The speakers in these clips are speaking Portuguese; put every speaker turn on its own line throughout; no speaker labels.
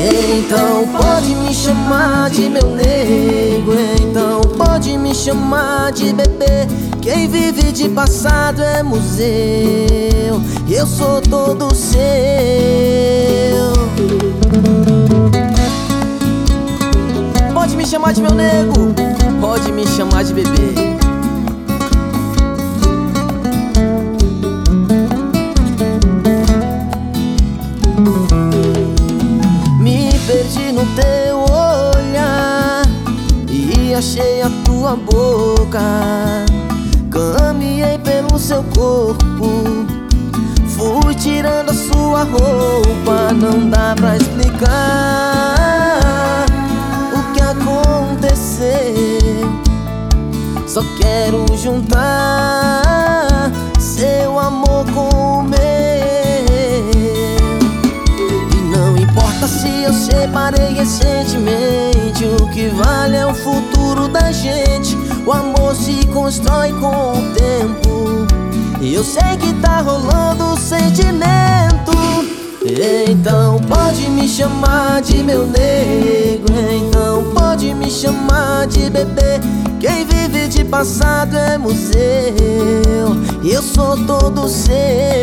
Então pode me chamar de meu nego, então pode me chamar de bebê. Quem vive de passado é museu, eu sou todo seu. Pode me chamar de meu nego, pode me chamar de bebê. Me perdi no teu olhar e achei a tua boca. Caminhei pelo seu corpo, fui tirando a sua roupa. Não dá pra explicar o que aconteceu. Só quero juntar seu amor com o meu. E não importa se eu separei recentemente, o que vale é o futuro da gente. O amor se constrói com o tempo, e eu sei que tá rolando sentimento. Então pode me chamar de meu nego, então pode me chamar de bebê. Quem vive de passado é museu, e eu sou todo seu.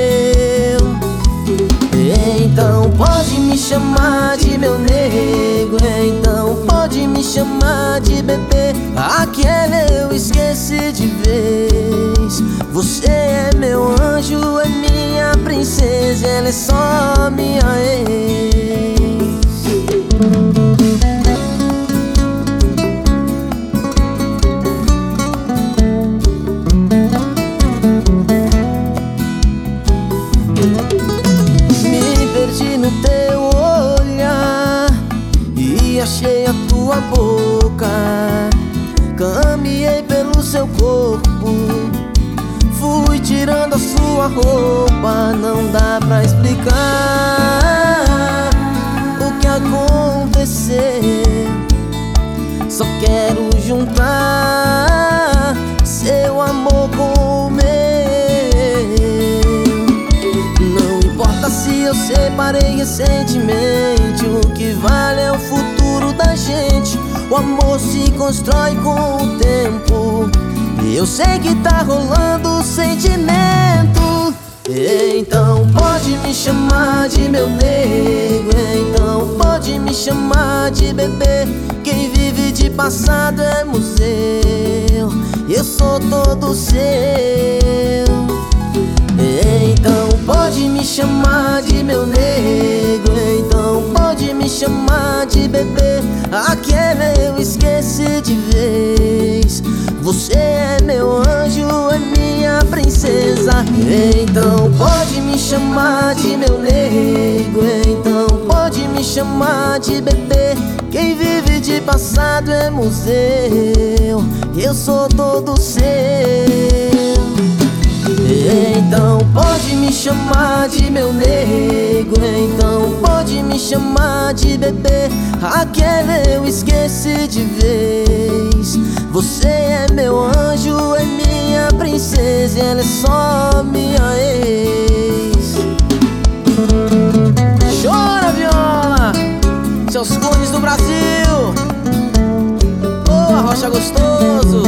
Então pode me chamar de meu nego, então pode me chamar de bebê. Aquele eu esqueci de vez. Você é meu anjo, é minha princesa, ela é só minha ex. No teu olhar e achei a tua boca. Caminhei pelo seu corpo, fui tirando a sua roupa. Não dá pra explicar o que aconteceu. Só quero juntar seu amor com o meu. Se eu separei recentemente, o que vale é o futuro da gente. O amor se constrói com o tempo, e eu sei que tá rolando sentimento. Então pode me chamar de meu nego, então pode me chamar de bebê. Quem vive de passado é museu, eu sou todo seu. Então pode me chamar de meu nego, então pode me chamar de bebê. Aquele eu esqueci de vez. Você é meu anjo, é minha princesa. Então pode me chamar de meu nego, então pode me chamar de bebê. Quem vive de passado é museu, eu sou todo seu. Então pode me chamar de meu nego, então pode me chamar de bebê. Aquele eu esqueci de vez. Você é meu anjo, é minha princesa, ela é só minha ex. Chora, viola, seus cones do Brasil. Oh, arrocha gostoso.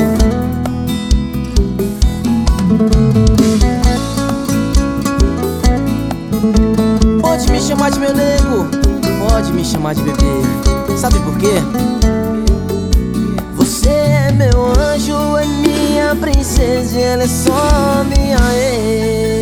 Pode me chamar de meu nego, pode me chamar de bebê. Sabe por quê? Você é meu anjo, é minha princesa, ela é só minha ex.